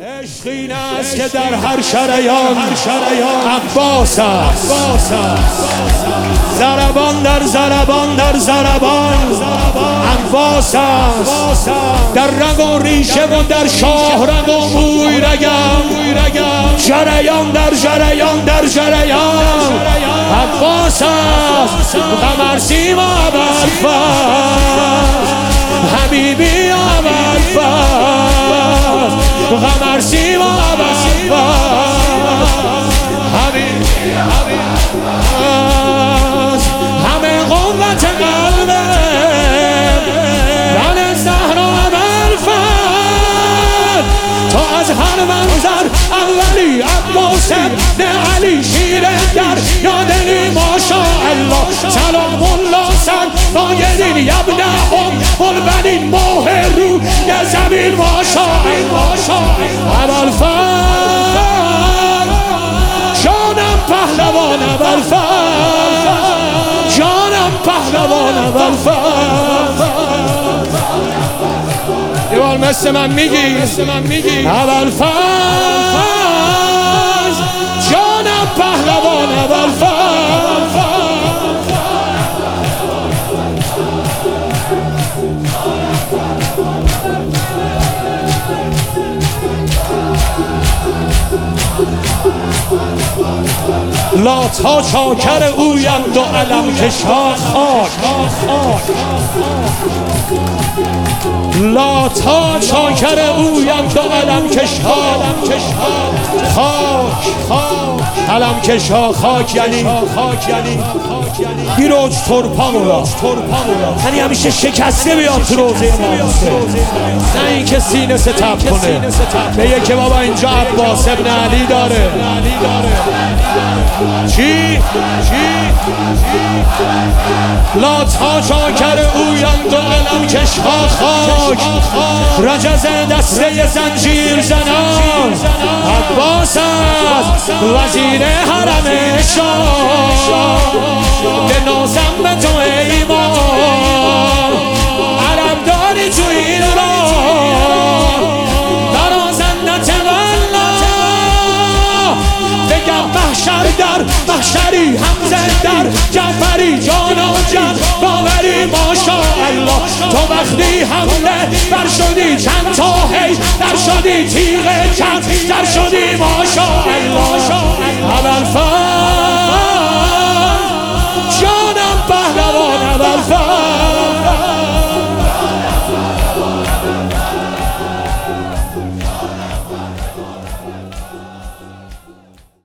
عشق این است که در هر شریان عباس است. ضربان در ضربان در ضربان عباس است. در رگ و ریشه و در شاه رگ و موی رگم جریان در جریان در جریان عباس است. قمر سیما ابوالفضل حبیبی ابوالفضل قمر سیما ابوالفضل حبیبی ابوالفضل همه قوت قلبه من زهرا ابوالفضل تو از هر منظر اولی عباس ابن علی شیر در یادنی ماشاءالله سلام الله سرمایدین یبن البنین ماه رو یه زمین ماشاءالله ابوالفضل جانم پهلوان ابوالفضل جانم پهلوان ابوالفضل دیوار مثل من میگی ابوالفضل جانم پهلوان ابوالفضل لات ها چاکر اویند و علم کشها خاک لات ها چاکر اویند و علم کشها خاک علم کشها خاک یعنی گیروج ترپامولا یعنی همیشه شکسته بیاد تو روزه ما نه این که سینه ستم کنه بگه که بابا اینجا عباس ابن علی داره چی؟ لات ها چاکر اویند و علم کشها خاک رجز دسته زنجیر زنان عباس است وزیر حرم شاه به نازم به تو ایمان عرب داری تو این را درازندت والله بگم محشر در محشری حمزه در جعفری جانا جان باوری ماشاءالله تو وقتی حمله بر شدی چند تا هی در شدی تیغ چند در شدی ماشاءالله ابوالفضل